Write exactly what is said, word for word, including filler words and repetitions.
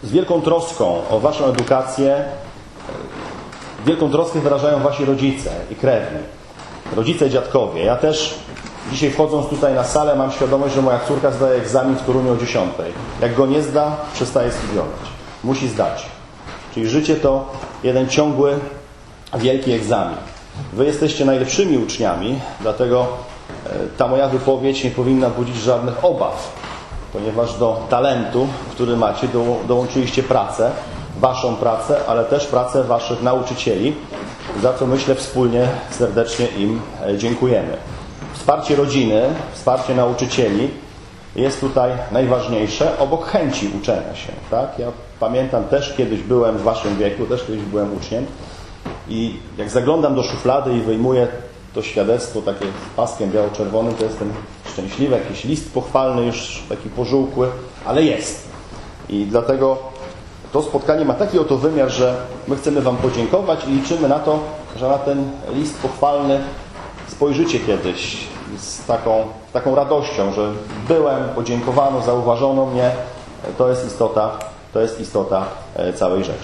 z wielką troską o waszą edukację, wielką troskę wyrażają wasi rodzice i krewni. Rodzice, dziadkowie. Ja też dzisiaj, wchodząc tutaj na salę, mam świadomość, że moja córka zdaje egzamin w Toruniu o dziesiątej. Jak go nie zda, przestaje studiować. Musi zdać. Czyli życie to jeden ciągły, wielki egzamin. Wy jesteście najlepszymi uczniami, dlatego ta moja wypowiedź nie powinna budzić żadnych obaw, ponieważ do talentu, który macie, do, dołączyliście pracę, waszą pracę, ale też pracę waszych nauczycieli, za co, myślę, wspólnie serdecznie im dziękujemy. Wsparcie rodziny, wsparcie nauczycieli jest tutaj najważniejsze, obok chęci uczenia się. Tak? Ja pamiętam, też kiedyś byłem w waszym wieku, też kiedyś byłem uczniem i jak zaglądam do szuflady i wyjmuję to świadectwo takie z paskiem biało-czerwonym, to jestem szczęśliwy, jakiś list pochwalny już taki pożółkły, ale jest. I dlatego to spotkanie ma taki oto wymiar, że my chcemy wam podziękować i liczymy na to, że na ten list pochwalny spojrzycie kiedyś z taką, taką radością, że byłem, podziękowano, zauważono mnie. To jest istota, to jest istota całej rzeczy.